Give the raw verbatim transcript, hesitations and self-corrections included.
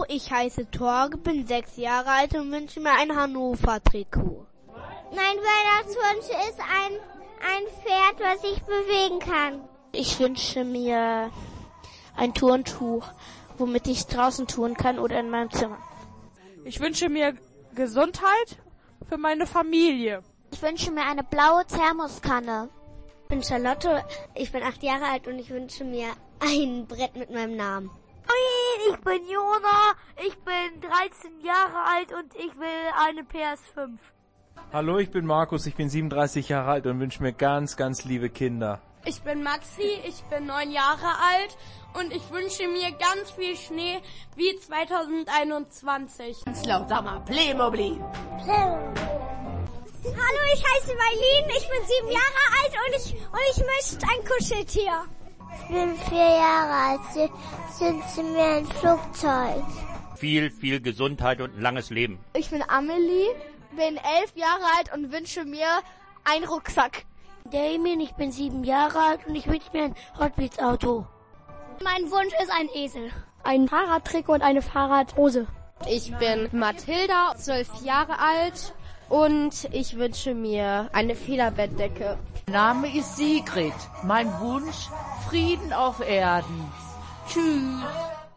ich heiße Torge, bin sechs Jahre alt und wünsche mir ein Hannover-Trikot. Mein Weihnachtswunsch ist ein, ein Pferd, was sich bewegen kann. Ich wünsche mir ein Turntuch, womit ich draußen touren kann oder in meinem Zimmer. Ich wünsche mir Gesundheit für meine Familie. Ich wünsche mir eine blaue Thermoskanne. Ich bin Charlotte, ich bin acht Jahre alt und ich wünsche mir ein Brett mit meinem Namen. Ich bin Jona, ich bin dreizehn Jahre alt und ich will eine P S fünf. Hallo, ich bin Markus, ich bin siebenunddreißig Jahre alt und wünsche mir ganz, ganz liebe Kinder. Ich bin Maxi, ich bin neun Jahre alt und ich wünsche mir ganz viel Schnee wie zweitausendeinundzwanzig. Ganz laut, sag mal, Playmobil. Hallo, ich heiße Mailin, ich bin sieben Jahre alt und ich, und ich möchte ein Kuscheltier. Ich bin vier Jahre alt, sind Sie mir ein Flugzeug. Viel, viel Gesundheit und ein langes Leben. Ich bin Amelie, bin elf Jahre alt und wünsche mir einen Rucksack. Damien, ich bin sieben Jahre alt und ich wünsche mir ein Hot Wheels Auto. Mein Wunsch ist ein Esel. Ein Fahrradtrikot und eine Fahrradhose. Ich bin Mathilda, zwölf Jahre alt und ich wünsche mir eine Federbettdecke. Mein Name ist Sigrid. Mein Wunsch, Frieden auf Erden. Tschüss.